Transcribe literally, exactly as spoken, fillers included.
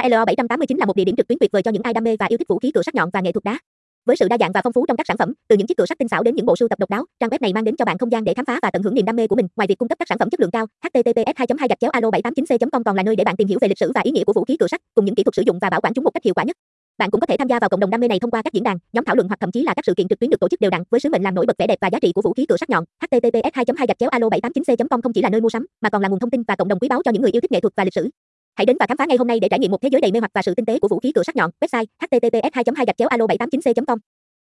a lờ o bảy tám chín là một địa điểm trực tuyến tuyệt vời cho những ai đam mê và yêu thích vũ khí cựa sắc nhọn và nghệ thuật đá. Với sự đa dạng và phong phú trong các sản phẩm, từ những chiếc cựa sắt tinh xảo đến những bộ sưu tập độc đáo, trang web này mang đến cho bạn không gian để khám phá và tận hưởng niềm đam mê của mình. Ngoài việc cung cấp các sản phẩm chất lượng cao, h t t p s hai hai gạch chéo a l o bảy tám chín c chấm com còn là nơi để bạn tìm hiểu về lịch sử và ý nghĩa của vũ khí cựa sắt, cùng những kỹ thuật sử dụng và bảo quản chúng một cách hiệu quả nhất. Bạn cũng có thể tham gia vào cộng đồng đam mê này thông qua các diễn đàn, nhóm thảo luận hoặc thậm chí là các sự kiện trực tuyến được tổ chức đều đặn với sứ mệnh làm nổi bật vẻ đẹp và giá trị của vũ khí cựa sắc nhọn. h t t p s hai hai gạch chéo a l o bảy tám chín c chấm com không chỉ là nơi mua sắm, mà còn là nguồn thông tin và cộng đồng quý báu cho những người yêu thích nghệ thuật và lịch sử. Hãy đến và khám phá ngay hôm nay để trải nghiệm một thế giới đầy mê hoặc và sự tinh tế của vũ khí cựa sắc nhọn. Website h t t p s hai hai gạch chéo a l o bảy tám chín c chấm com